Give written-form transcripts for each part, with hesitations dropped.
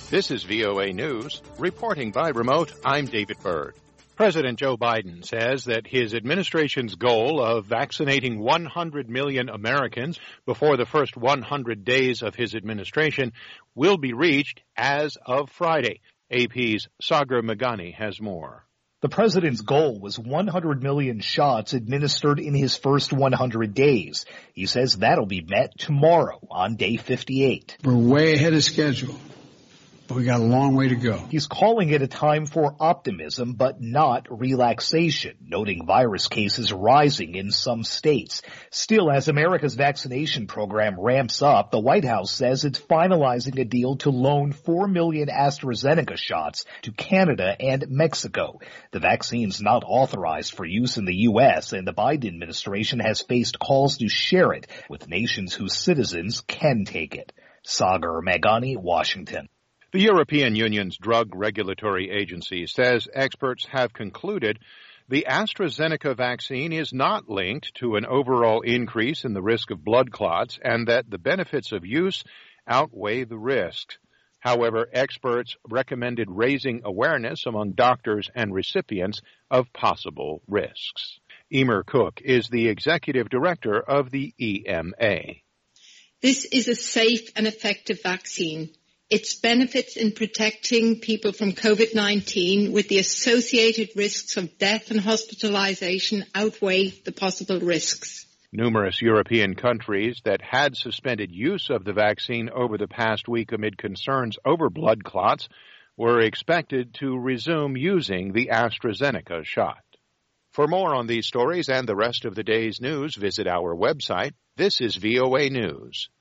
This is VOA News. Reporting by remote, I'm David Byrd. President Joe Biden says that his administration's goal of vaccinating 100 million Americans before the first 100 days of his administration will be reached as of Friday. AP's Sagar Meghani has more. The president's goal was 100 million shots administered in his first 100 days. He says that'll be met tomorrow on day 58. We're way ahead of schedule, but we got a long way to go. He's calling it a time for optimism, but not relaxation, noting virus cases rising in some states. Still, as America's vaccination program ramps up, the White House says it's finalizing a deal to loan 4 million AstraZeneca shots to Canada and Mexico. The vaccine's not authorized for use in the U.S., and the Biden administration has faced calls to share it with nations whose citizens can take it. Sagar Meghani, Washington. The European Union's drug regulatory agency says experts have concluded the AstraZeneca vaccine is not linked to an overall increase in the risk of blood clots and that the benefits of use outweigh the risks. However, experts recommended raising awareness among doctors and recipients of possible risks. Emer Cook is the executive director of the EMA. This is a safe and effective vaccine. Its benefits in protecting people from COVID-19 with the associated risks of death and hospitalization outweigh the possible risks. Numerous European countries that had suspended use of the vaccine over the past week amid concerns over blood clots were expected to resume using the AstraZeneca shot. For more on these stories and the rest of the day's news, visit our website. This is VOA News.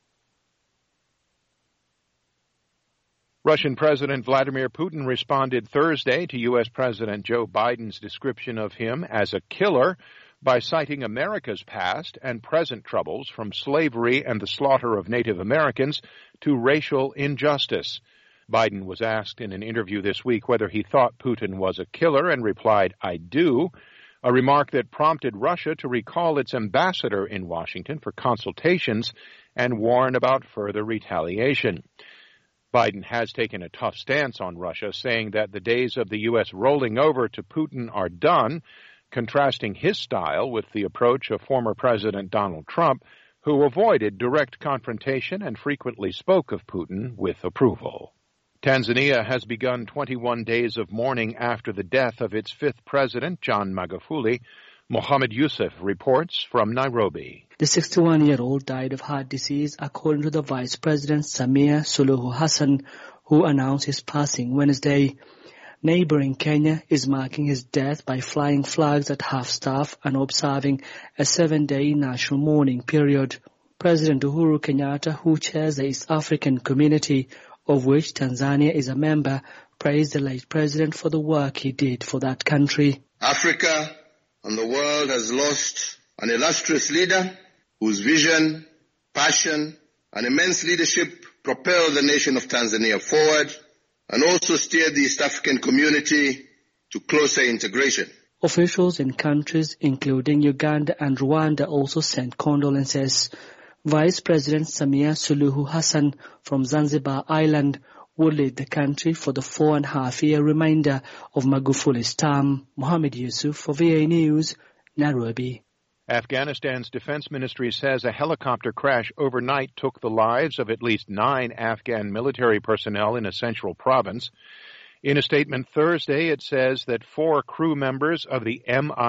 Russian President Vladimir Putin responded Thursday to U.S. President Joe Biden's description of him as a killer by citing America's past and present troubles from slavery and the slaughter of Native Americans to racial injustice. Biden was asked in an interview this week whether he thought Putin was a killer and replied, "I do," a remark that prompted Russia to recall its ambassador in Washington for consultations and warn about further retaliation. Biden has taken a tough stance on Russia, saying that the days of the U.S. rolling over to Putin are done, contrasting his style with the approach of former President Donald Trump, who avoided direct confrontation and frequently spoke of Putin with approval. Tanzania has begun 21 days of mourning after the death of its fifth president, John Magufuli. Mohammed Yusuf reports from Nairobi. The 61-year-old died of heart disease, according to the Vice President Samia Suluhu Hassan, who announced his passing Wednesday. Neighboring Kenya is marking his death by flying flags at half-staff and observing a 7-day national mourning period. President Uhuru Kenyatta, who chairs the East African Community, of which Tanzania is a member, praised the late president for the work he did for that country. Africa and the world has lost an illustrious leader whose vision, passion, and immense leadership propelled the nation of Tanzania forward and also steered the East African community to closer integration. Officials in countries including Uganda and Rwanda also sent condolences. Vice President Samia Suluhu Hassan from Zanzibar Island will lead the country for the 4.5-year remainder of Magufuli's term. Mohammed Yusuf for VOA News, Nairobi. Afghanistan's defense ministry says a helicopter crash overnight took the lives of at least 9 Afghan military personnel in a central province. In a statement Thursday, it says that 4 crew members of the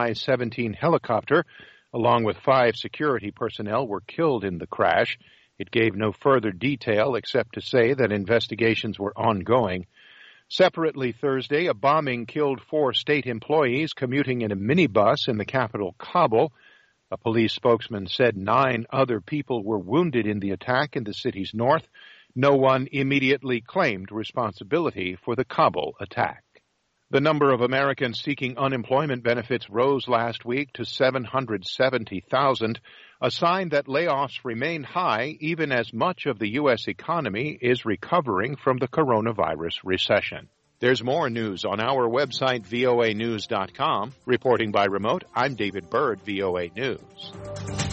Mi-17 helicopter, along with 5 security personnel, were killed in the crash. It gave no further detail except to say that investigations were ongoing. Separately Thursday, a bombing killed 4 state employees commuting in a minibus in the capital, Kabul. A police spokesman said 9 other people were wounded in the attack in the city's north. No one immediately claimed responsibility for the Kabul attack. The number of Americans seeking unemployment benefits rose last week to 770,000, a sign that layoffs remain high even as much of the U.S. economy is recovering from the coronavirus recession. There's more news on our website, voanews.com. Reporting by remote, I'm David Byrd, VOA News.